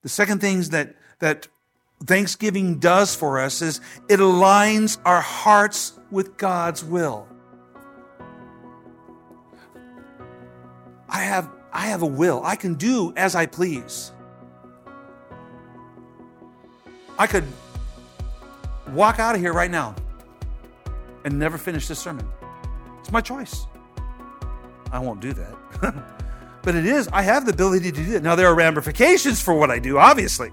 The second thing that Thanksgiving does for us is it aligns our hearts with God's will. I have a will. I can do as I please. I could walk out of here right now and never finish this sermon. It's my choice. I won't do that. But it is, I have the ability to do that. Now, there are ramifications for what I do, obviously.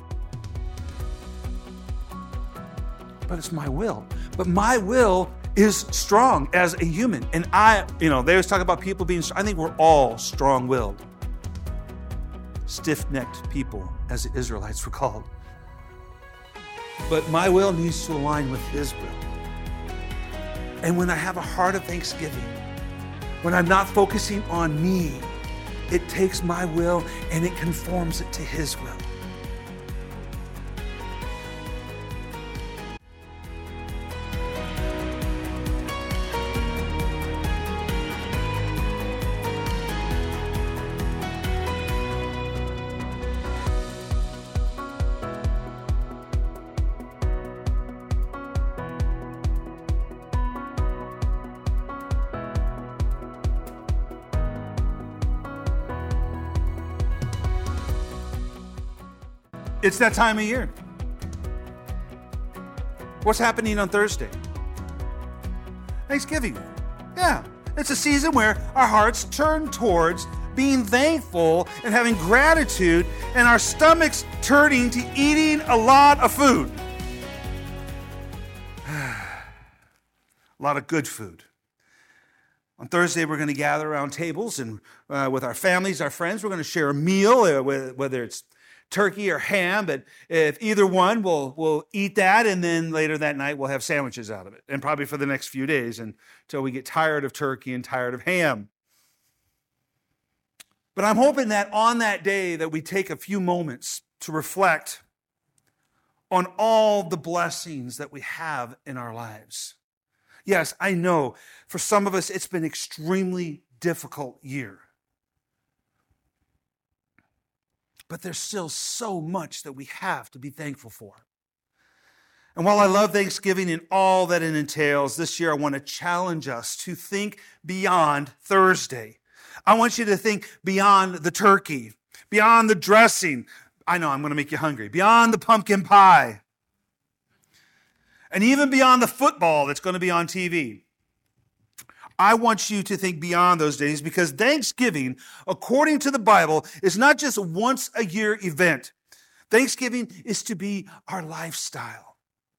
But it's my will. But my will is strong as a human. And they always talk about people being strong. I think we're all strong-willed. Stiff-necked people, as the Israelites were called. But my will needs to align with His will. And when I have a heart of thanksgiving, when I'm not focusing on me, it takes my will and it conforms it to His will. It's that time of year. What's happening on Thursday? Thanksgiving. Yeah, it's a season where our hearts turn towards being thankful and having gratitude, and our stomachs turning to eating a lot of food. A lot of good food. On Thursday, we're going to gather around tables and with our families, our friends. We're going to share a meal, whether it's turkey or ham, but if either one, we'll eat that, and then later that night we'll have sandwiches out of it, and probably for the next few days until we get tired of turkey and tired of ham. But I'm hoping that on that day that we take a few moments to reflect on all the blessings that we have in our lives. Yes, I know for some of us it's been an extremely difficult year. But there's still so much that we have to be thankful for. And while I love Thanksgiving and all that it entails, this year I want to challenge us to think beyond Thursday. I want you to think beyond the turkey, beyond the dressing. I know I'm going to make you hungry. Beyond the pumpkin pie. And even beyond the football that's going to be on TV. I want you to think beyond those days, because Thanksgiving, according to the Bible, is not just a once-a-year event. Thanksgiving is to be our lifestyle.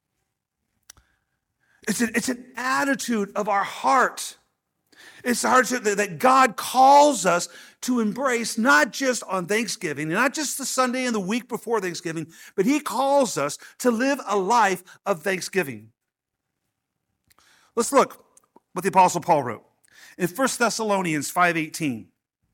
It's an attitude of our heart. It's the heart that God calls us to embrace, not just on Thanksgiving, not just the Sunday and the week before Thanksgiving, but He calls us to live a life of thanksgiving. Let's look what the Apostle Paul wrote. In 1 Thessalonians 5:18,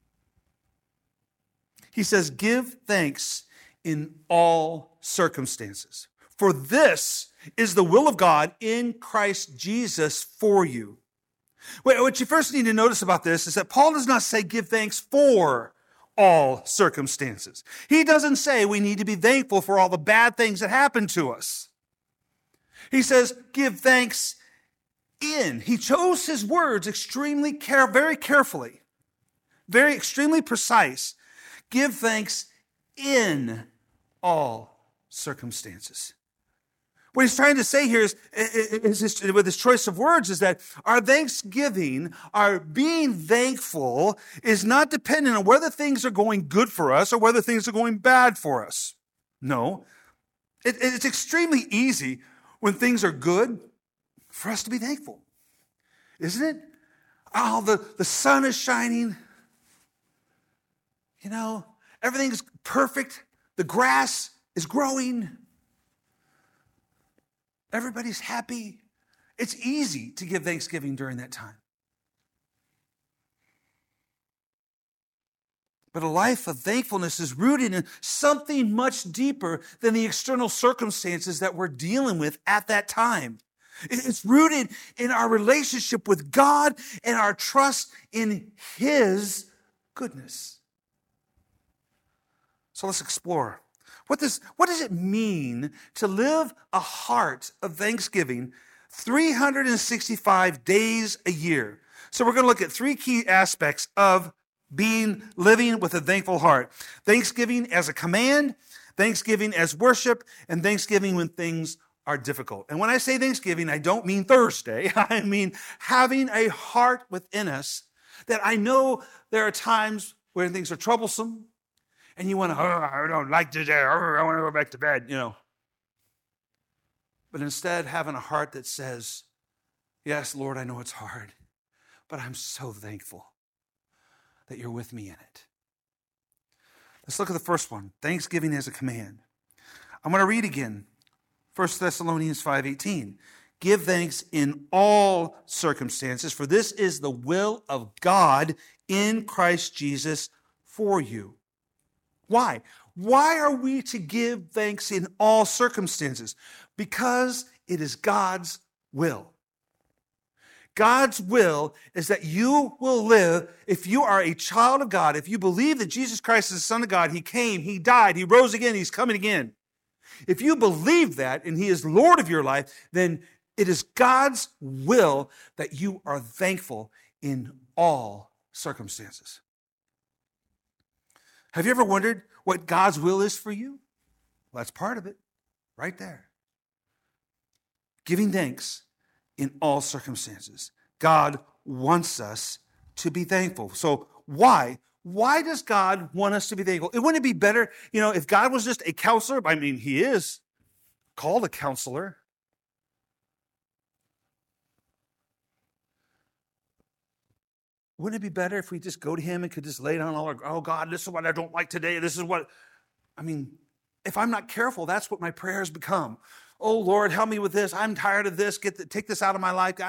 he says, "Give thanks in all circumstances, for this is the will of God in Christ Jesus for you." What you first need to notice about this is that Paul does not say give thanks for all circumstances. He doesn't say we need to be thankful for all the bad things that happen to us. He says give thanks in. He chose his words very carefully, extremely precise. Give thanks in all circumstances. What he's trying to say here is with his choice of words, is that our thanksgiving, our being thankful, is not dependent on whether things are going good for us or whether things are going bad for us. No. It's extremely easy when things are good for us to be thankful. Isn't it? Oh, the sun is shining. Everything's perfect. The grass is growing. Everybody's happy. It's easy to give thanksgiving during that time. But a life of thankfulness is rooted in something much deeper than the external circumstances that we're dealing with at that time. It's rooted in our relationship with God and our trust in His goodness. So let's explore What does it mean to live a heart of thanksgiving 365 days a year? So we're going to look at three key aspects of living with a thankful heart. Thanksgiving as a command, thanksgiving as worship, and thanksgiving when things are difficult. And when I say Thanksgiving, I don't mean Thursday. I mean having a heart within us that I know there are times where things are troublesome and you want to, I don't like today, I want to go back to bed, But instead, having a heart that says, yes, Lord, I know it's hard, but I'm so thankful that you're with me in it. Let's look at the first one, thanksgiving as a command. I'm going to read again, 1 Thessalonians 5:18. Give thanks in all circumstances, for this is the will of God in Christ Jesus for you. Why? Why are we to give thanks in all circumstances? Because it is God's will. God's will is that you will live, if you are a child of God, if you believe that Jesus Christ is the Son of God, He came, He died, He rose again, He's coming again. If you believe that and He is Lord of your life, then it is God's will that you are thankful in all circumstances. Have you ever wondered what God's will is for you? Well, that's part of it, right there. Giving thanks in all circumstances. God wants us to be thankful. So why? Why does God want us to be thankful? It wouldn't be better, if God was just a counselor? I mean, He is called a counselor. Wouldn't it be better if we just go to Him and could just lay down all our, oh God, this is what I don't like today. This is what, if I'm not careful, that's what my prayers become. Oh Lord, help me with this. I'm tired of this. Take this out of my life.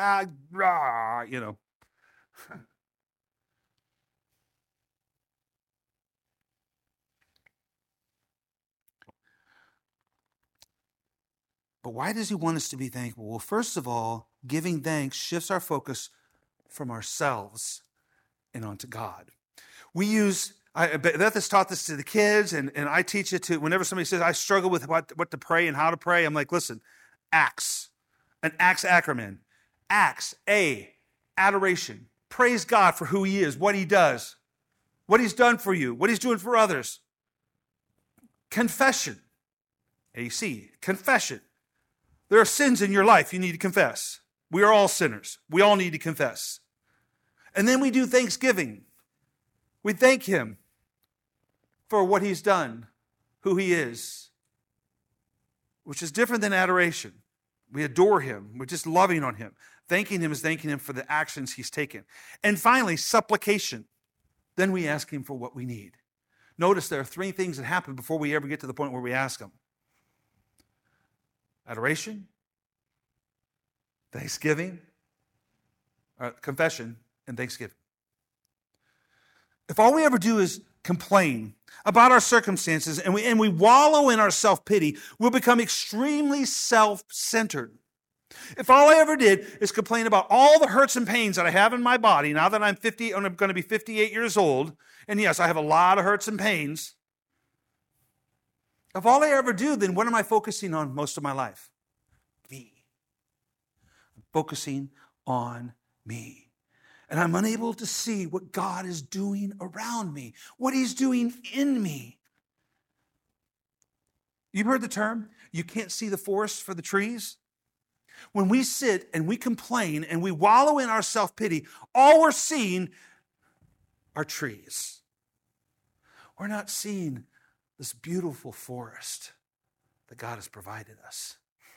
But why does He want us to be thankful? Well, first of all, giving thanks shifts our focus from ourselves and onto God. Beth has taught this to the kids, and I teach it to, whenever somebody says, I struggle with what to pray and how to pray, I'm like, listen, Acts, an Acts acronym. Acts, A, adoration. Praise God for who He is, what He does, what He's done for you, what He's doing for others. Confession, AC, confession. There are sins in your life you need to confess. We are all sinners. We all need to confess. And then we do thanksgiving. We thank Him for what He's done, who He is, which is different than adoration. We adore Him. We're just loving on Him. Thanking Him is thanking Him for the actions He's taken. And finally, supplication. Then we ask Him for what we need. Notice there are three things that happen before we ever get to the point where we ask Him. Adoration, thanksgiving, confession, and thanksgiving. If all we ever do is complain about our circumstances and we wallow in our self-pity, we'll become extremely self-centered. If all I ever did is complain about all the hurts and pains that I have in my body, now that I'm going to be 58 years old, and yes, I have a lot of hurts and pains. If all I ever do, then what am I focusing on most of my life? Me. I'm focusing on me. And I'm unable to see what God is doing around me, what He's doing in me. You've heard the term, you can't see the forest for the trees? When we sit and we complain and we wallow in our self-pity, all we're seeing are trees. We're not seeing this beautiful forest that God has provided us.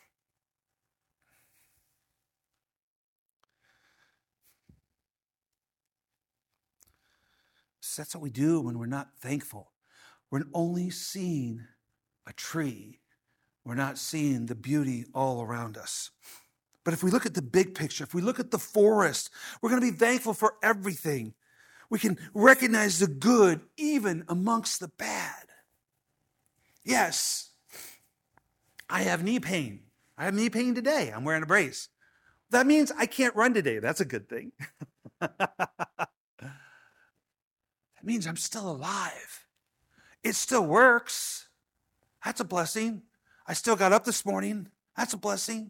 So that's what we do when we're not thankful. We're only seeing a tree. We're not seeing the beauty all around us. But if we look at the big picture, if we look at the forest, we're going to be thankful for everything. We can recognize the good even amongst the bad. Yes, I have knee pain. I have knee pain today. I'm wearing a brace. That means I can't run today. That's a good thing. That means I'm still alive. It still works. That's a blessing. I still got up this morning. That's a blessing.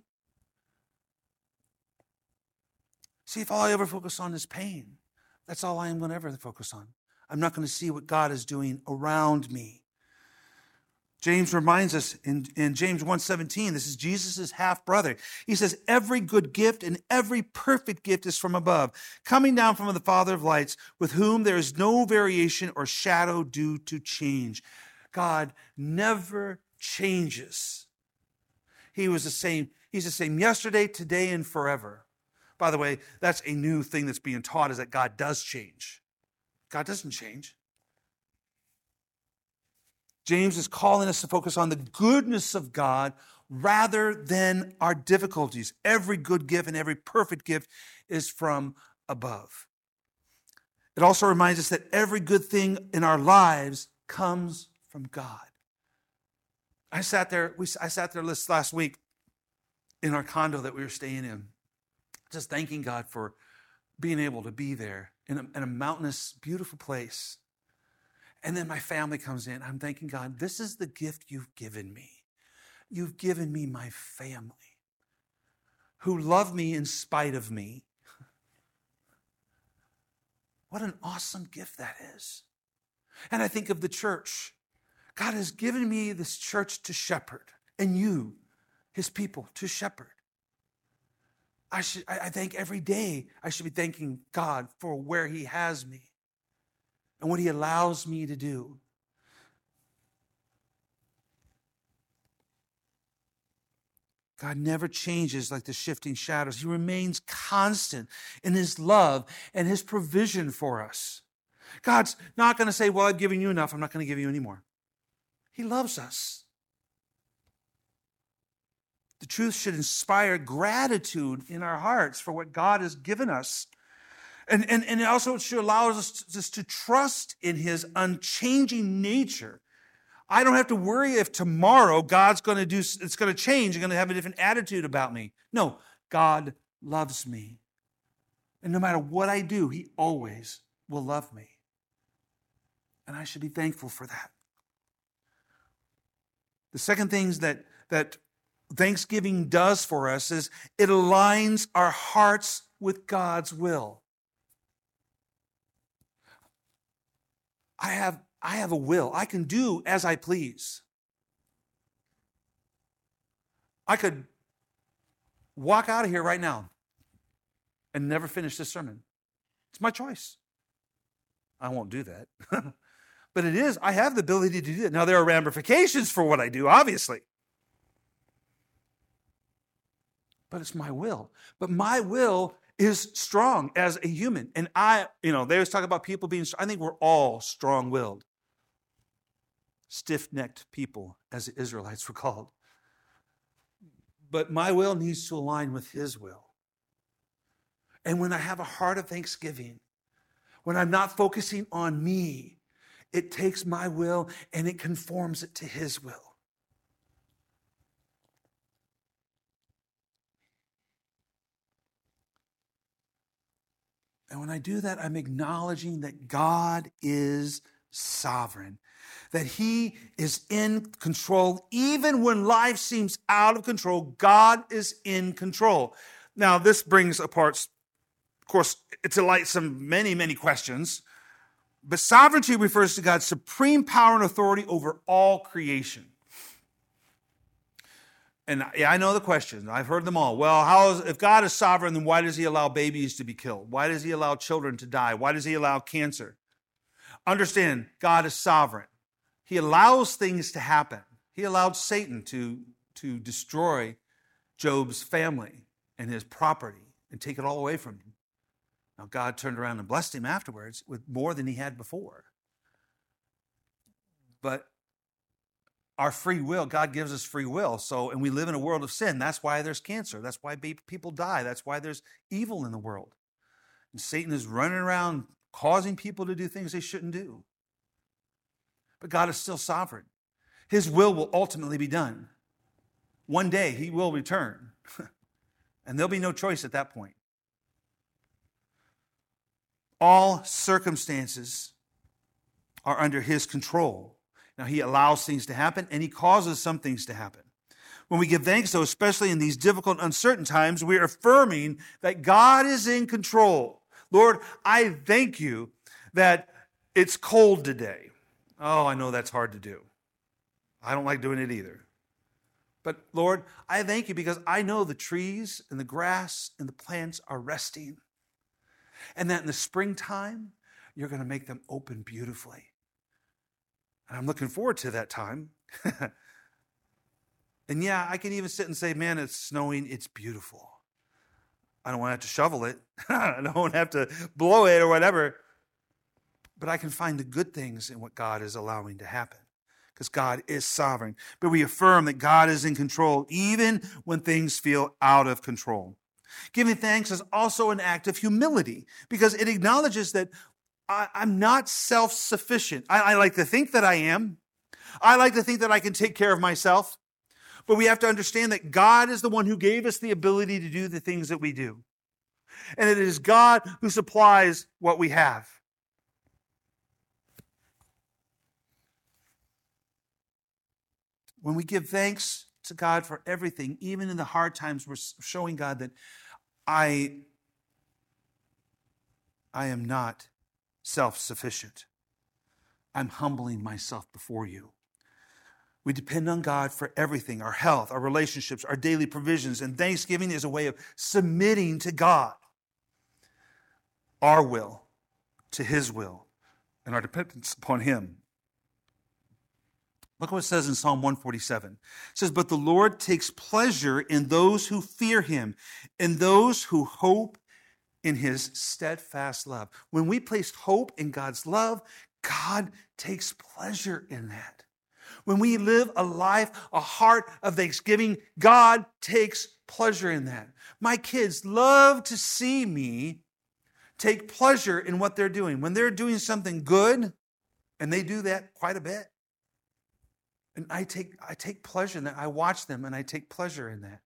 See, if all I ever focus on is pain, that's all I am going to ever focus on. I'm not going to see what God is doing around me. James reminds us in James 1:17, this is Jesus' half-brother. He says, every good gift and every perfect gift is from above, coming down from the Father of lights, with whom there is no variation or shadow due to change. God never changes. He's the same yesterday, today, and forever. By the way, that's a new thing that's being taught, is that God does change. God doesn't change. James is calling us to focus on the goodness of God rather than our difficulties. Every good gift and every perfect gift is from above. It also reminds us that every good thing in our lives comes from God. I sat there this last week in our condo that we were staying in, just thanking God for being able to be there in a mountainous, beautiful place. And then my family comes in. I'm thanking God, this is the gift you've given me. You've given me my family who love me in spite of me. What an awesome gift that is. And I think of the church. God has given me this church to shepherd, and you, his people, to shepherd. I think every day I should be thanking God for where he has me and what he allows me to do. God never changes like the shifting shadows. He remains constant in his love and his provision for us. God's not going to say, well, I've given you enough, I'm not going to give you any more. He loves us. The truth should inspire gratitude in our hearts for what God has given us. And it also should allow us just to trust in his unchanging nature. I don't have to worry if tomorrow it's going to change. You're going to have a different attitude about me. No, God loves me. And no matter what I do, he always will love me. And I should be thankful for that. The second thing that Thanksgiving does for us is it aligns our hearts with God's will. I have a will. I can do as I please. I could walk out of here right now and never finish this sermon. It's my choice. I won't do that. But I have the ability to do that. Now, there are ramifications for what I do, obviously. But it's my will. But my will is strong as a human. And they always talk about people being strong. I think we're all strong-willed. Stiff-necked people, as the Israelites were called. But my will needs to align with his will. And when I have a heart of thanksgiving, when I'm not focusing on me, it takes my will and it conforms it to his will. And when I do that, I'm acknowledging that God is sovereign, that he is in control. Even when life seems out of control, God is in control. Now, this brings apart, of course, to light some many, many questions. But sovereignty refers to God's supreme power and authority over all creation. And I know the questions. I've heard them all. Well, if God is sovereign, then why does he allow babies to be killed? Why does he allow children to die? Why does he allow cancer? Understand, God is sovereign. He allows things to happen. He allowed Satan to destroy Job's family and his property and take it all away from him. Now, God turned around and blessed him afterwards with more than he had before. But our free will, God gives us free will. And we live in a world of sin. That's why there's cancer. That's why people die. That's why there's evil in the world. And Satan is running around causing people to do things they shouldn't do. But God is still sovereign. His will ultimately be done. One day he will return. And there'll be no choice at that point. All circumstances are under his control. Now, he allows things to happen, and he causes some things to happen. When we give thanks, though, especially in these difficult, uncertain times, we're affirming that God is in control. Lord, I thank you that it's cold today. Oh, I know that's hard to do. I don't like doing it either. But Lord, I thank you because I know the trees and the grass and the plants are resting. And that in the springtime, you're going to make them open beautifully. And I'm looking forward to that time. And yeah, I can even sit and say, man, it's snowing, it's beautiful. I don't want to have to shovel it. I don't want to have to blow it or whatever. But I can find the good things in what God is allowing to happen, because God is sovereign. But we affirm that God is in control even when things feel out of control. Giving thanks is also an act of humility, because it acknowledges that I'm not self-sufficient. I like to think that I am. I like to think that I can take care of myself. But we have to understand that God is the one who gave us the ability to do the things that we do. And it is God who supplies what we have. When we give thanks to God for everything, even in the hard times, we're showing God that I am not self-sufficient. I'm humbling myself before you. We depend on God for everything, our health, our relationships, our daily provisions, and thanksgiving is a way of submitting to God our will to his will and our dependence upon him. Look what it says in Psalm 147. It says, but the Lord takes pleasure in those who fear him, in those who hope in his steadfast love. When we place hope in God's love, God takes pleasure in that. When we live a life, a heart of thanksgiving, God takes pleasure in that. My kids love to see me take pleasure in what they're doing. When they're doing something good, and they do that quite a bit, and I take pleasure in that. I watch them and I take pleasure in that.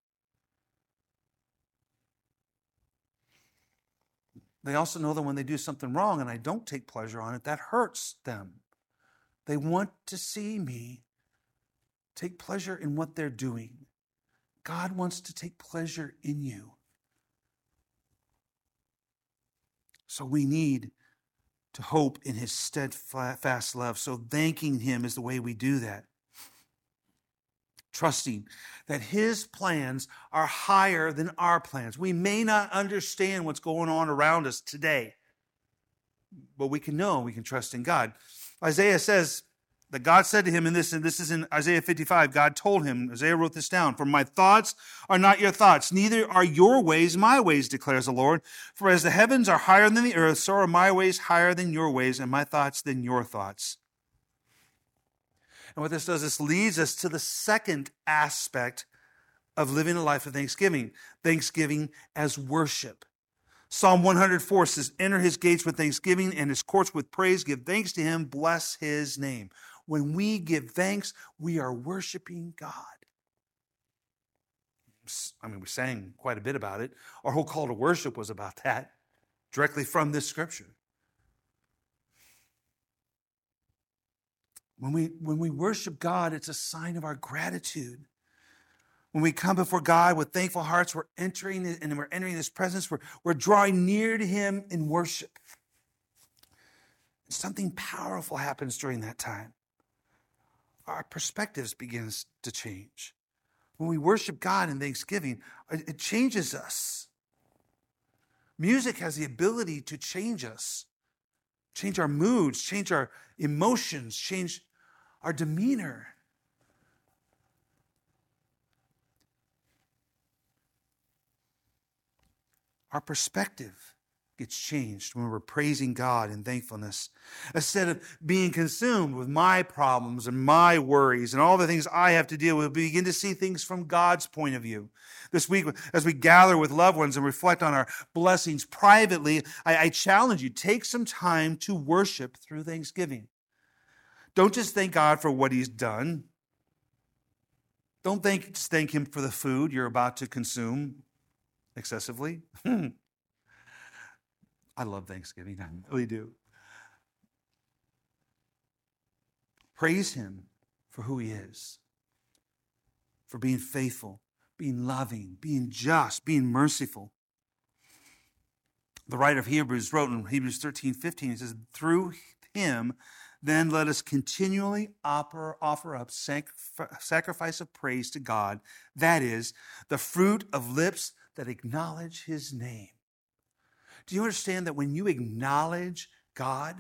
They also know that when they do something wrong and I don't take pleasure on it, that hurts them. They want to see me take pleasure in what they're doing. God wants to take pleasure in you. So we need to hope in his steadfast love. So thanking him is the way we do that. Trusting that his plans are higher than our plans. We may not understand what's going on around us today, but we can know, we can trust in God. Isaiah says that God said to him in this, and this is in Isaiah 55, God told him, Isaiah wrote this down, for my thoughts are not your thoughts, neither are your ways my ways, declares the Lord. For as the heavens are higher than the earth, so are my ways higher than your ways, and my thoughts than your thoughts. And what this does, this leads us to the second aspect of living a life of thanksgiving. Thanksgiving as worship. Psalm 104 says, enter his gates with thanksgiving and his courts with praise. Give thanks to him. Bless his name. When we give thanks, we are worshiping God. I mean, we sang quite a bit about it. Our whole call to worship was about that, directly from this scripture. When we worship God, it's a sign of our gratitude. When we come before God with thankful hearts, we're entering his presence. We're drawing near to him in worship. And something powerful happens during that time. Our perspectives begins to change. When we worship God in thanksgiving, it changes us. Music has the ability to change us, change our moods, change our emotions, change our demeanor. Our perspective gets changed when we're praising God in thankfulness. Instead of being consumed with my problems and my worries and all the things I have to deal with, we begin to see things from God's point of view. This week, as we gather with loved ones and reflect on our blessings privately, I challenge you, take some time to worship through thanksgiving. Don't just thank God for what he's done. Don't just thank him for the food you're about to consume excessively. I love Thanksgiving. I really do. Praise him for who he is, for being faithful, being loving, being just, being merciful. The writer of Hebrews wrote in Hebrews 13:15, he says, through him, then let us continually offer up sacrifice of praise to God, that is, the fruit of lips that acknowledge his name. Do you understand that when you acknowledge God,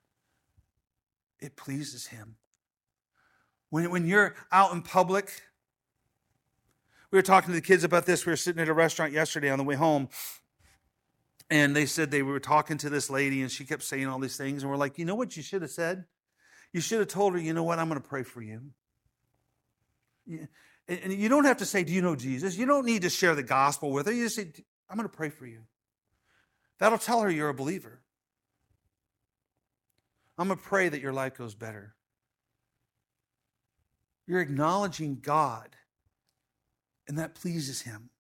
it pleases him? When you're out in public, we were talking to the kids about this. We were sitting at a restaurant yesterday on the way home, and they said they were talking to this lady, and she kept saying all these things, and we're like, you know what you should have said? You should have told her, you know what, I'm going to pray for you. And you don't have to say, do you know Jesus? You don't need to share the gospel with her. You just say, I'm going to pray for you. That'll tell her you're a believer. I'm going to pray that your life goes better. You're acknowledging God, and that pleases him.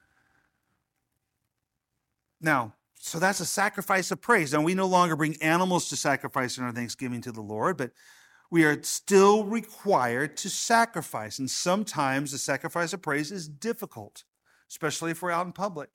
Now, so that's a sacrifice of praise. Now, we no longer bring animals to sacrifice in our thanksgiving to the Lord, but we are still required to sacrifice. And sometimes the sacrifice of praise is difficult, especially if we're out in public.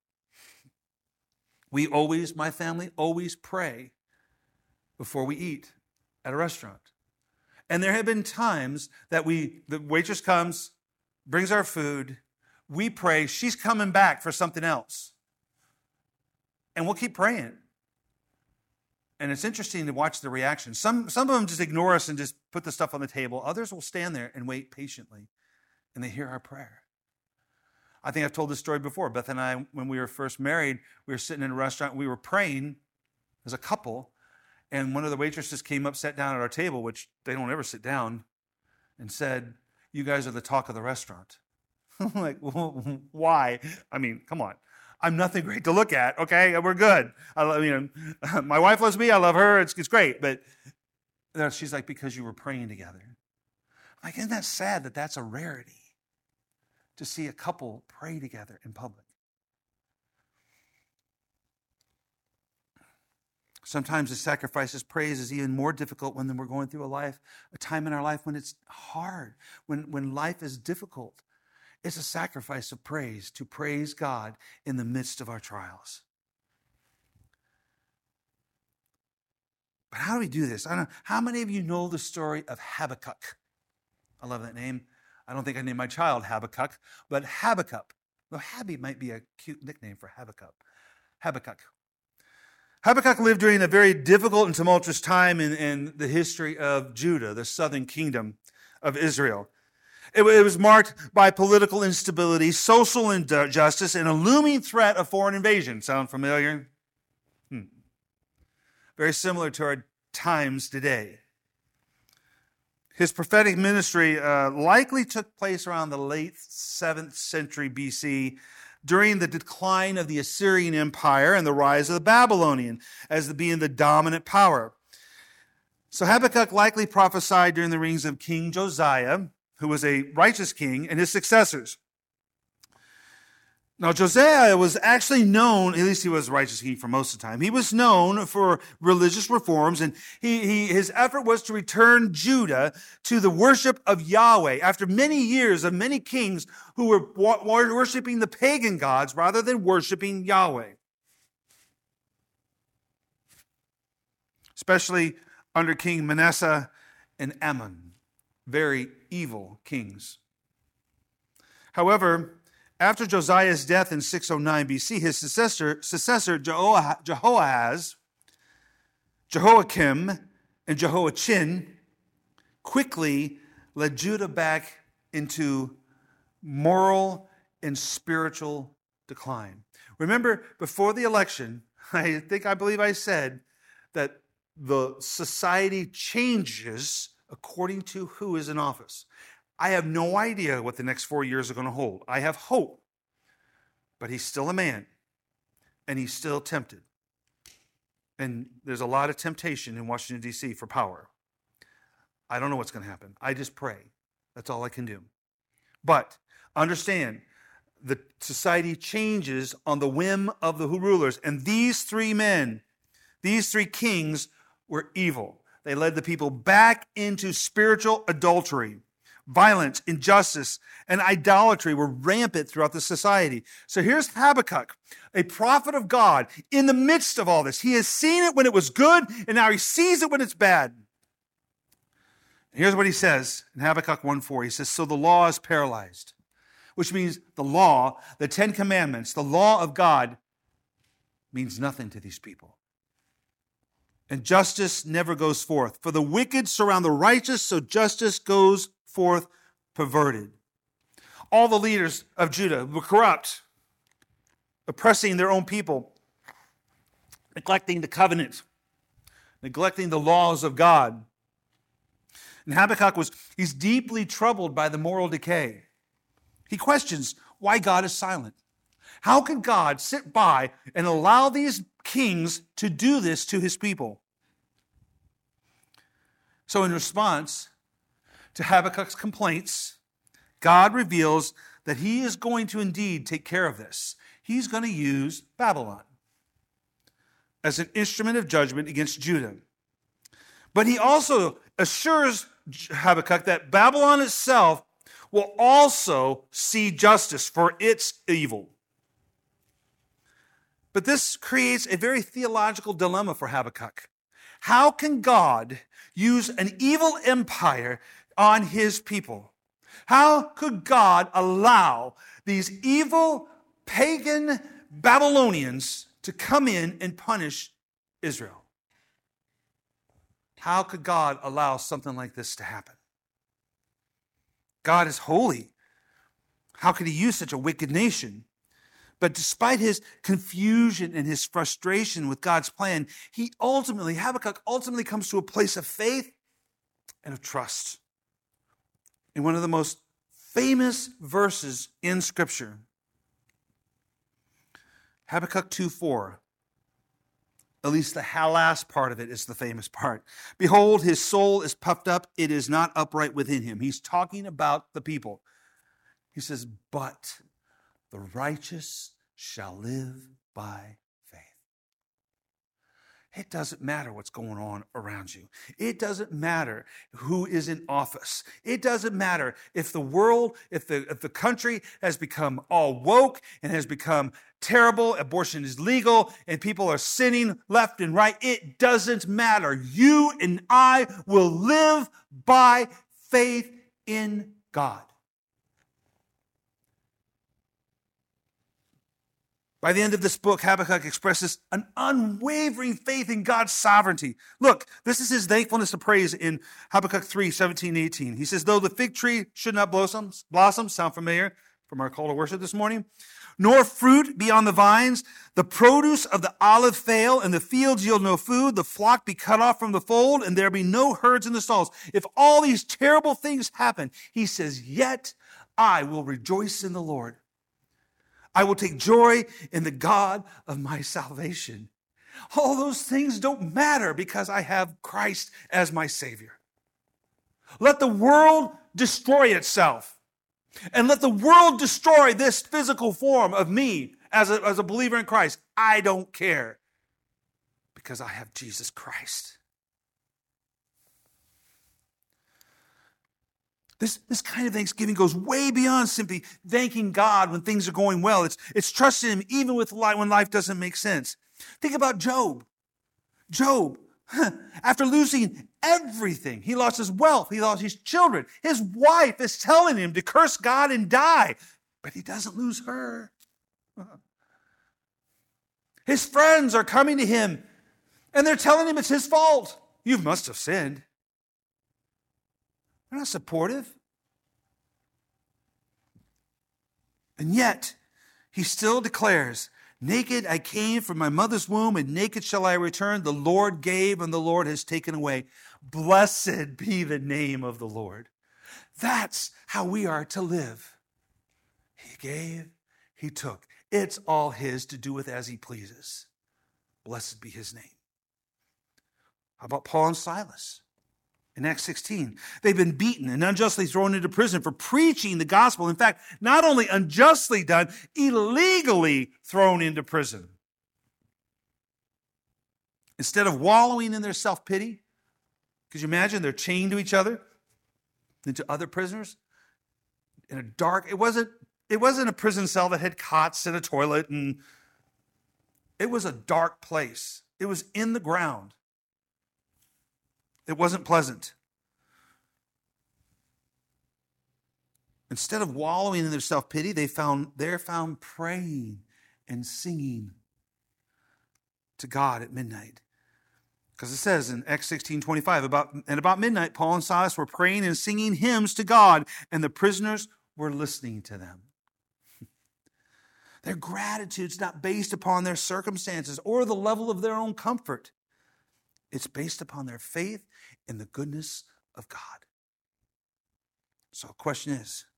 My family always pray before we eat at a restaurant. And there have been times that the waitress comes, brings our food, we pray, she's coming back for something else. And we'll keep praying. And it's interesting to watch the reaction. Some of them just ignore us and just put the stuff on the table. Others will stand there and wait patiently, and they hear our prayer. I think I've told this story before. Beth and I, when we were first married, we were sitting in a restaurant, we were praying as a couple, and one of the waitresses came up, sat down at our table, which they don't ever sit down, and said, you guys are the talk of the restaurant. I'm like, well, why? I mean, come on. I'm nothing great to look at, okay? We're good. My wife loves me. I love her. It's great. But she's like, because you were praying together. I'm like, isn't that sad that that's a rarity to see a couple pray together in public? Sometimes the sacrifice of praise is even more difficult when we're going through a time in our life when it's hard, when life is difficult. It's a sacrifice of praise to praise God in the midst of our trials. But how do we do this? I don't know. How many of you know the story of Habakkuk? I love that name. I don't think I named my child Habakkuk, but Habakkuk. Well, Habby might be a cute nickname for Habakkuk. Habakkuk lived during a very difficult and tumultuous time in the history of Judah, the southern kingdom of Israel. It was marked by political instability, social injustice, and a looming threat of foreign invasion. Sound familiar? Very similar to our times today. His prophetic ministry likely took place around the late 7th century BC during the decline of the Assyrian Empire and the rise of the Babylonian as being the dominant power. So Habakkuk likely prophesied during the reigns of King Josiah, who was a righteous king, and his successors. Now, Josiah was actually known, at least he was a righteous king for most of the time, he was known for religious reforms, and his effort was to return Judah to the worship of Yahweh after many years of many kings who were worshiping the pagan gods rather than worshiping Yahweh. Especially under King Manasseh and Ammon. Very evil kings. However, after Josiah's death in 609 BC, his successor Jehoiakim, and Jehoiachin quickly led Judah back into moral and spiritual decline. Remember, before the election, I believe I said that the society changes according to who is in office. I have no idea what the next 4 years are going to hold. I have hope, but he's still a man, and he's still tempted. And there's a lot of temptation in Washington, D.C. for power. I don't know what's going to happen. I just pray. That's all I can do. But understand, the society changes on the whim of the rulers. And these three men, these three kings, were evil. they led the people back into spiritual adultery. Violence, injustice, and idolatry were rampant throughout the society. So here's Habakkuk, a prophet of God, in the midst of all this. He has seen it when it was good, and now he sees it when it's bad. And here's what he says in Habakkuk 1:4. He says, so the law is paralyzed, which means the law, the 10 Commandments, the law of God means nothing to these people. And justice never goes forth. For the wicked surround the righteous, so justice goes forth perverted. All the leaders of Judah were corrupt, oppressing their own people, neglecting the covenant, neglecting the laws of God. And Habakkuk he's deeply troubled by the moral decay. He questions why God is silent. How can God sit by and allow these kings to do this to his people? So in response to Habakkuk's complaints, God reveals that he is going to indeed take care of this. He's going to use Babylon as an instrument of judgment against Judah. But he also assures Habakkuk that Babylon itself will also see justice for its evil. But this creates a very theological dilemma for Habakkuk. How can God use an evil empire on his people? How could God allow these evil pagan Babylonians to come in and punish Israel? How could God allow something like this to happen? God is holy. How could he use such a wicked nation? But despite his confusion and his frustration with God's plan, Habakkuk ultimately comes to a place of faith and of trust. In one of the most famous verses in Scripture, Habakkuk 2:4, at least the last part of it is the famous part. Behold, his soul is puffed up, it is not upright within him. He's talking about the people. He says, but the righteous shall live by faith. It doesn't matter what's going on around you. It doesn't matter who is in office. It doesn't matter if the world, if the country has become all woke and has become terrible, abortion is legal, and people are sinning left and right. It doesn't matter. You and I will live by faith in God. By the end of this book, Habakkuk expresses an unwavering faith in God's sovereignty. Look, this is his thankfulness and praise in Habakkuk 3:17-18. He says, though the fig tree should not blossom, sound familiar from our call to worship this morning, nor fruit be on the vines, the produce of the olive fail, and the fields yield no food, the flock be cut off from the fold, and there be no herds in the stalls. If all these terrible things happen, he says, yet I will rejoice in the Lord. I will take joy in the God of my salvation. All those things don't matter because I have Christ as my Savior. Let the world destroy itself. And let the world destroy this physical form of me as a believer in Christ. I don't care because I have Jesus Christ. This kind of thanksgiving goes way beyond simply thanking God when things are going well. It's trusting him even with when life doesn't make sense. Think about Job. Job, after losing everything, he lost his wealth, he lost his children. His wife is telling him to curse God and die, but he doesn't lose her. His friends are coming to him and they're telling him it's his fault. You must have sinned. They're not supportive. And yet, he still declares, naked I came from my mother's womb, and naked shall I return. The Lord gave, and the Lord has taken away. Blessed be the name of the Lord. That's how we are to live. He gave, he took. It's all his to do with as he pleases. Blessed be his name. How about Paul and Silas? In Acts 16, they've been beaten and unjustly thrown into prison for preaching the gospel. In fact, not only unjustly done, illegally thrown into prison. Instead of wallowing in their self-pity, Could you imagine they're chained to each other and to other prisoners in a dark, it wasn't a prison cell that had cots and a toilet, and it was a dark place. It was in the ground. It wasn't pleasant. Instead of wallowing in their self-pity, they found praying and singing to God at midnight. Because it says in Acts 16:25, about midnight, Paul and Silas were praying and singing hymns to God, and the prisoners were listening to them. Their gratitude's not based upon their circumstances or the level of their own comfort. It's based upon their faith in the goodness of God. So the question is,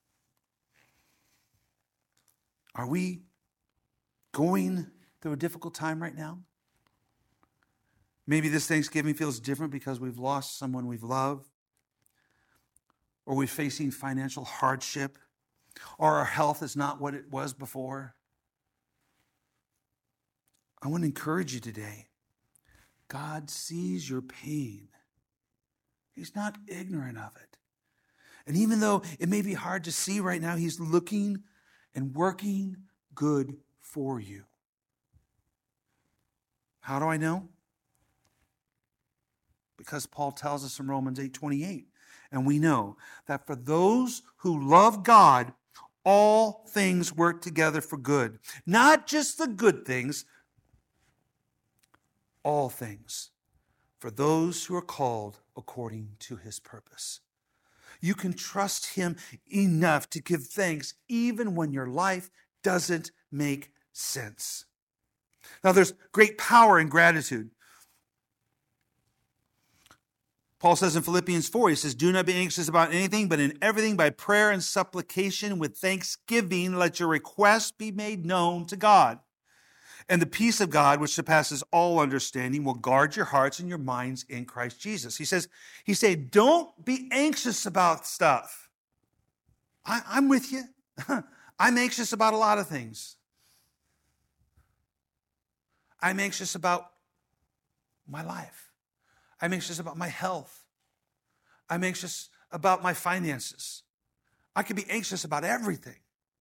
are we going through a difficult time right now? Maybe this Thanksgiving feels different because we've lost someone we've loved, or we're facing financial hardship, or our health is not what it was before. I want to encourage you today. God sees your pain. He's not ignorant of it. And even though it may be hard to see right now, He's looking and working good for you. How do I know? Because Paul tells us in Romans 8:28, and we know that for those who love God, all things work together for good. Not just the good things, all things, for those who are called according to His purpose. You can trust Him enough to give thanks even when your life doesn't make sense. Now, there's great power in gratitude. Paul says in Philippians 4, he says, do not be anxious about anything, but in everything by prayer and supplication with thanksgiving, let your requests be made known to God. And the peace of God, which surpasses all understanding, will guard your hearts and your minds in Christ Jesus. He said, don't be anxious about stuff. I'm with you. I'm anxious about a lot of things. I'm anxious about my life. I'm anxious about my health. I'm anxious about my finances. I can be anxious about everything.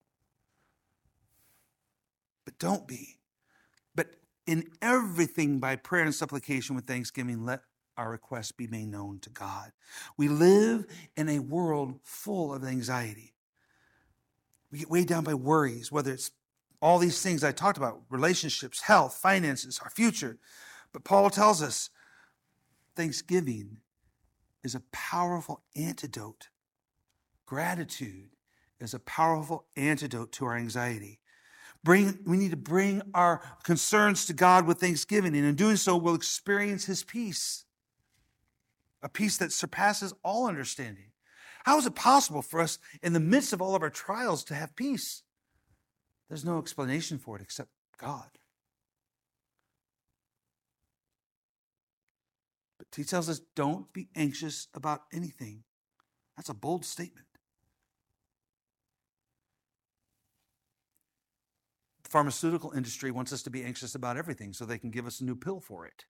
But don't be. But in everything by prayer and supplication with thanksgiving, let our requests be made known to God. We live in a world full of anxiety. We get weighed down by worries, whether it's all these things I talked about, relationships, health, finances, our future. But Paul tells us thanksgiving is a powerful antidote. Gratitude is a powerful antidote to our anxiety. We need to bring our concerns to God with thanksgiving, and in doing so, we'll experience His peace, a peace that surpasses all understanding. How is it possible for us, in the midst of all of our trials, to have peace? There's no explanation for it except God. But He tells us, don't be anxious about anything. That's a bold statement. The pharmaceutical industry wants us to be anxious about everything so they can give us a new pill for it.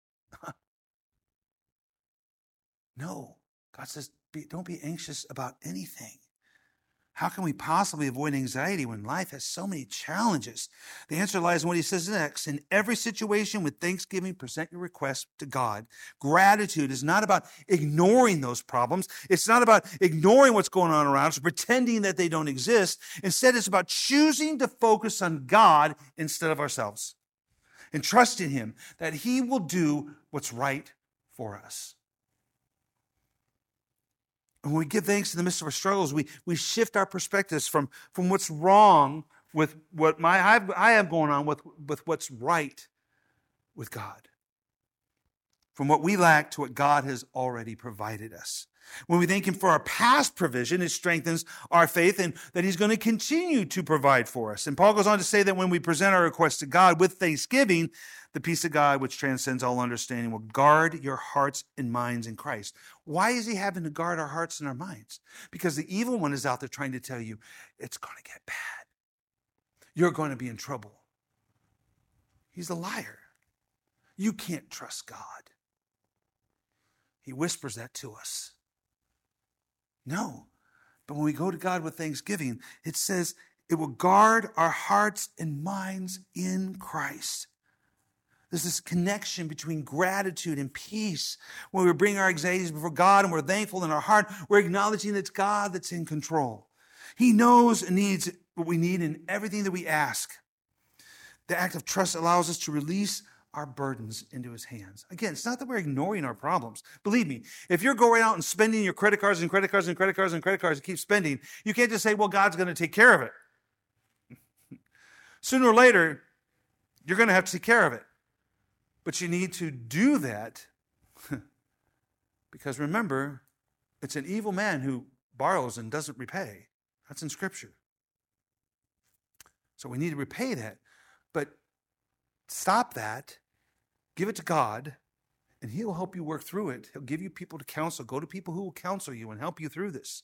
No, God says, don't be anxious about anything. How can we possibly avoid anxiety when life has so many challenges? The answer lies in what He says next. In every situation with thanksgiving, present your requests to God. Gratitude is not about ignoring those problems. It's not about ignoring what's going on around us, pretending that they don't exist. Instead, it's about choosing to focus on God instead of ourselves and trusting Him that He will do what's right for us. And when we give thanks in the midst of our struggles, we shift our perspectives from what's wrong with what I have going on with what's right with God. From what we lack to what God has already provided us. When we thank Him for our past provision, it strengthens our faith and that He's going to continue to provide for us. And Paul goes on to say that when we present our requests to God with thanksgiving, the peace of God, which transcends all understanding, will guard your hearts and minds in Christ. Why is He having to guard our hearts and our minds? Because the evil one is out there trying to tell you, it's going to get bad. You're going to be in trouble. He's a liar. You can't trust God. He whispers that to us. No. But when we go to God with thanksgiving, it says it will guard our hearts and minds in Christ. There's this connection between gratitude and peace. When we bring our anxieties before God and we're thankful in our heart, we're acknowledging that it's God that's in control. He knows and needs what we need in everything that we ask. The act of trust allows us to release our burdens into his hands. Again, it's not that we're ignoring our problems. Believe me, if you're going out and spending your credit cards and credit cards and credit cards and credit cards and keep spending, you can't just say, well, God's going to take care of it. Sooner or later, you're going to have to take care of it. But you need to do that because remember, it's an evil man who borrows and doesn't repay. That's in Scripture. So we need to repay that. But stop that, give it to God, and he'll help you work through it. He'll give you people to counsel. Go to people who will counsel you and help you through this.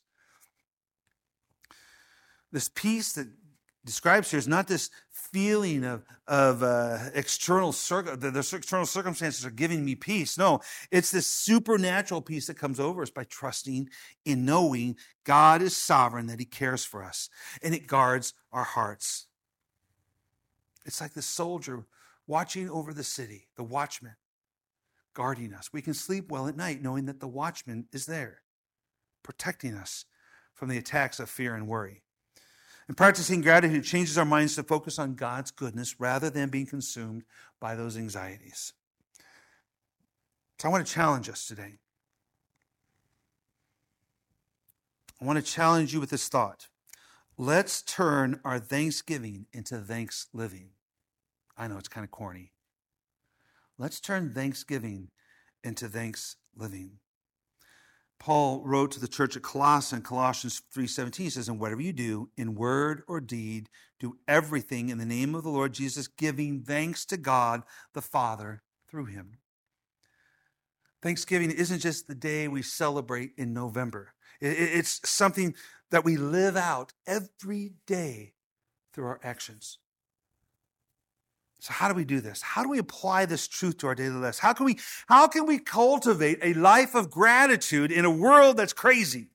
This peace that describes here is not this feeling of external circumstances are giving me peace. No, it's this supernatural peace that comes over us by trusting in knowing God is sovereign, that he cares for us, and it guards our hearts. It's like the soldier watching over the city, the watchman guarding us. We can sleep well at night knowing that the watchman is there, protecting us from the attacks of fear and worry. And practicing gratitude changes our minds to focus on God's goodness rather than being consumed by those anxieties. So I want to challenge us today. I want to challenge you with this thought. Let's turn our thanksgiving into thanks living. I know it's kind of corny. Let's turn thanksgiving into thanks living. Paul wrote to the church at Colossae in Colossians 3:17. He says, and whatever you do, in word or deed, do everything in the name of the Lord Jesus, giving thanks to God the Father through him. Thanksgiving isn't just the day we celebrate in November. It's something that we live out every day through our actions. So how do we do this? How do we apply this truth to our daily lives? How can we cultivate a life of gratitude in a world that's crazy?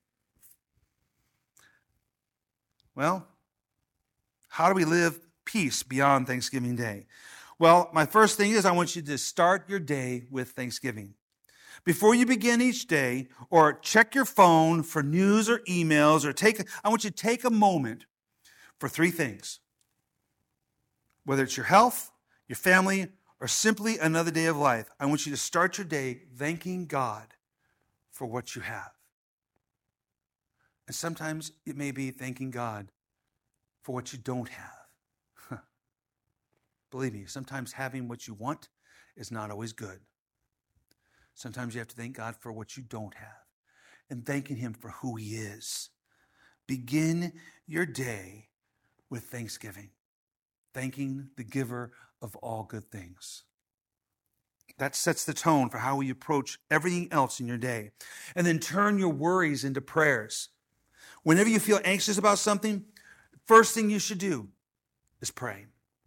Well, how do we live peace beyond Thanksgiving Day? Well, my first thing is I want you to start your day with thanksgiving. Before you begin each day, or check your phone for news or emails, I want you to take a moment for three things. Whether it's your health, your family, or simply another day of life, I want you to start your day thanking God for what you have. And sometimes it may be thanking God for what you don't have. Believe me, sometimes having what you want is not always good. Sometimes you have to thank God for what you don't have and thanking him for who he is. Begin your day with thanksgiving, thanking the giver of all good things. That sets the tone for how we approach everything else in your day. And then turn your worries into prayers. Whenever you feel anxious about something, first thing you should do is pray.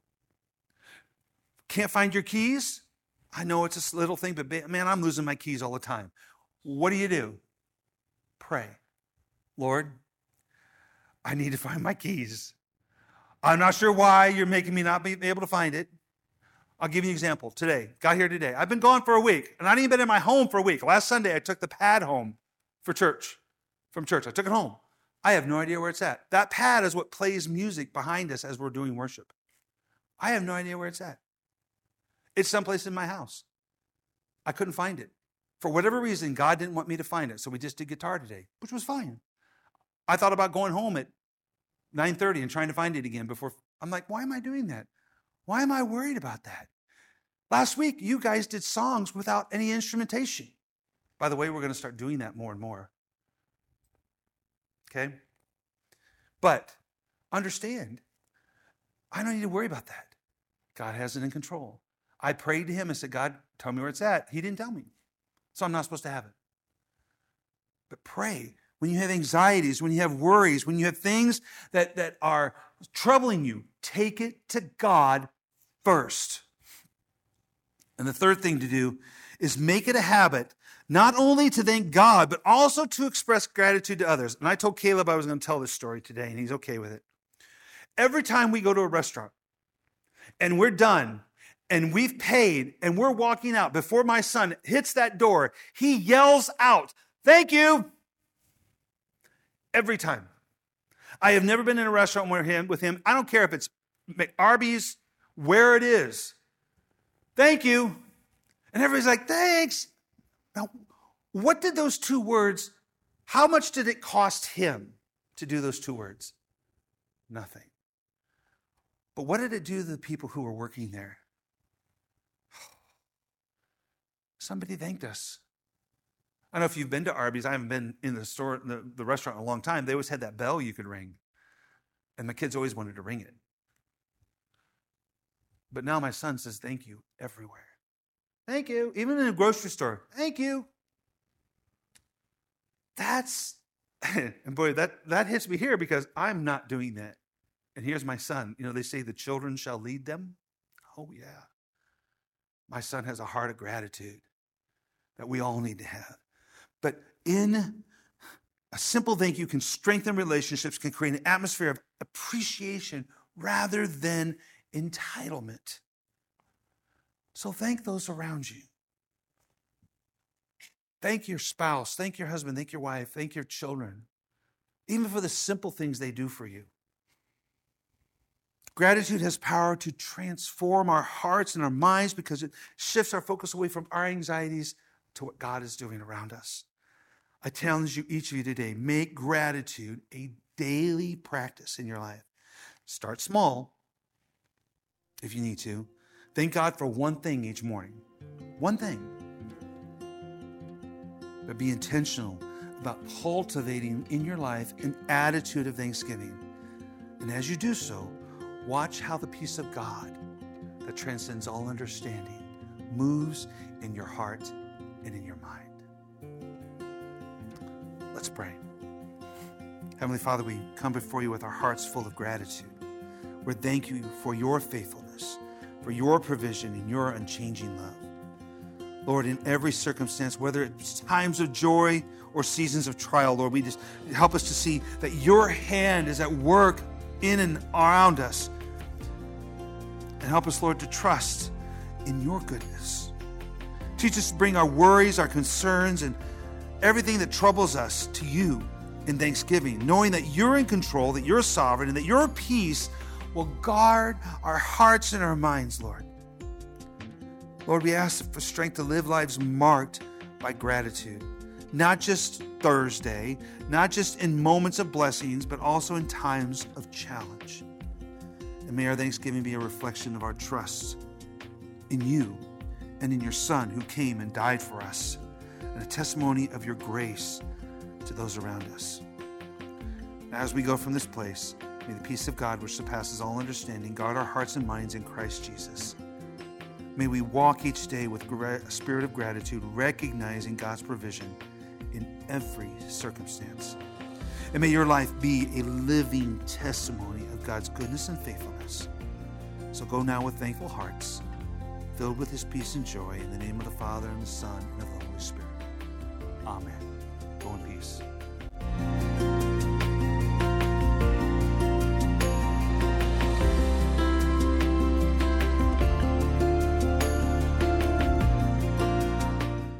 Can't find your keys? I know it's a little thing, but man, I'm losing my keys all the time. What do? Pray. Lord, I need to find my keys. I'm not sure why you're making me not be able to find it. I'll give you an example. Got here today. I've been gone for a week, and I didn't even been in my home for a week. Last Sunday, I took the pad home from church. I took it home. I have no idea where it's at. That pad is what plays music behind us as we're doing worship. I have no idea where it's at. It's someplace in my house. I couldn't find it. For whatever reason, God didn't want me to find it, so we just did guitar today, which was fine. I thought about going home at 9:30 and trying to find it again before. I'm like, why am I doing that? Why am I worried about that? Last week, you guys did songs without any instrumentation. By the way, we're going to start doing that more and more. Okay? But understand, I don't need to worry about that. God has it in control. I prayed to him and said, God, tell me where it's at. He didn't tell me. So I'm not supposed to have it. But pray. When you have anxieties, when you have worries, when you have things that are troubling you, take it to God first. And the third thing to do is make it a habit not only to thank God, but also to express gratitude to others. And I told Caleb I was going to tell this story today, and he's okay with it. Every time we go to a restaurant and we're done and we've paid and we're walking out, before my son hits that door, he yells out, "Thank you." Every time. I have never been in a restaurant with him. I don't care if it's Arby's, where it is. "Thank you." And everybody's like, "Thanks." Now, what did those two words, how much did it cost him to do those two words? Nothing. But what did it do to the people who were working there? Somebody thanked us. I don't know if you've been to Arby's. I haven't been in the store, the restaurant in a long time. They always had that bell you could ring. And my kids always wanted to ring it. But now my son says thank you everywhere. Thank you. Even in a grocery store. Thank you. And boy, that hits me here because I'm not doing that. And here's my son. They say the children shall lead them. Oh, yeah. My son has a heart of gratitude that we all need to have. But in a simple thank you can strengthen relationships, can create an atmosphere of appreciation rather than entitlement. So thank those around you. Thank your spouse, thank your husband, thank your wife, thank your children, even for the simple things they do for you. Gratitude has power to transform our hearts and our minds because it shifts our focus away from our anxieties to what God is doing around us. I challenge you, each of you today, make gratitude a daily practice in your life. Start small, if you need to. Thank God for one thing each morning. One thing. But be intentional about cultivating in your life an attitude of thanksgiving. And as you do so, watch how the peace of God that transcends all understanding moves in your heart and in your mind. Let's pray. Heavenly Father, we come before you with our hearts full of gratitude. We thank you for your faithfulness, for your provision and your unchanging love. Lord, in every circumstance, whether it's times of joy or seasons of trial, Lord, we just help us to see that your hand is at work in and around us. And help us, Lord, to trust in your goodness. Teach us to bring our worries, our concerns, and everything that troubles us to you in thanksgiving, knowing that you're in control, that you're sovereign, and that your peace will guard our hearts and our minds, Lord. Lord, we ask for strength to live lives marked by gratitude, not just Thursday, not just in moments of blessings, but also in times of challenge. And may our thanksgiving be a reflection of our trust in you and in your Son who came and died for us, and a testimony of your grace to those around us. As we go from this place, may the peace of God, which surpasses all understanding, guard our hearts and minds in Christ Jesus. May we walk each day with a spirit of gratitude, recognizing God's provision in every circumstance. And may your life be a living testimony of God's goodness and faithfulness. So go now with thankful hearts, filled with his peace and joy, in the name of the Father and the Son and of the Holy Spirit. Amen. Go in peace.